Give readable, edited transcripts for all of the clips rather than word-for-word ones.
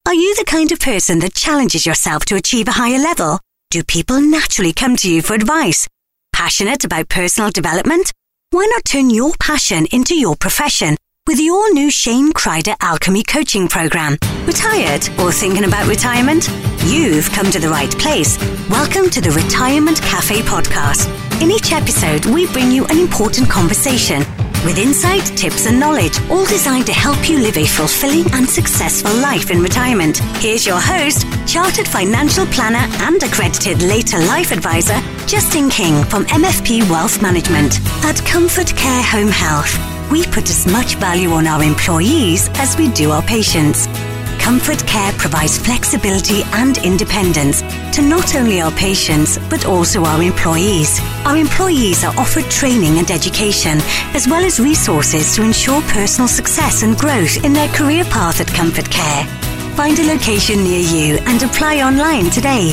Are you the kind of person that challenges yourself to achieve a higher level? Do people naturally come to you for advice? Passionate about personal development? Why not turn your passion into your profession with the all-new Shane Kreider Alchemy Coaching Program? Retired or thinking about retirement? You've come to the right place. Welcome to the Retirement Cafe podcast. In each episode, we bring you an important conversation with insight, tips and knowledge, all designed to help you live a fulfilling and successful life in retirement. Here's your host, Chartered Financial Planner and accredited later life advisor, Justin King from MFP Wealth Management. At Comfort Care Home Health, we put as much value on our employees as we do our patients. Comfort Care provides flexibility and independence to not only our patients, but also our employees. Our employees are offered training and education, as well as resources to ensure personal success and growth in their career path at Comfort Care. Find a location near you and apply online today.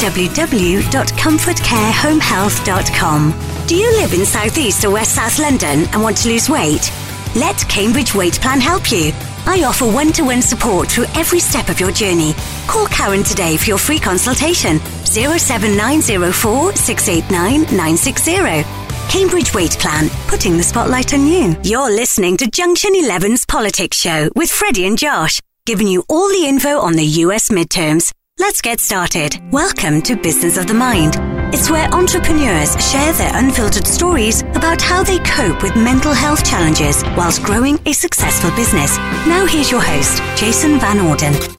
www.comfortcarehomehealth.com. Do you live in South East or West South London and want to lose weight? Let Cambridge Weight Plan help you. I offer one-to-one support through every step of your journey. Call Karen today for your free consultation. 07904 689 960. Cambridge Weight Plan, putting the spotlight on you. You're listening to Junction 11's Politics Show with Freddie and Josh, giving you all the info on the US midterms. Let's get started. Welcome to Business of the Mind. It's where entrepreneurs share their unfiltered stories about how they cope with mental health challenges whilst growing a successful business. Now here's your host, Jason Van Orden.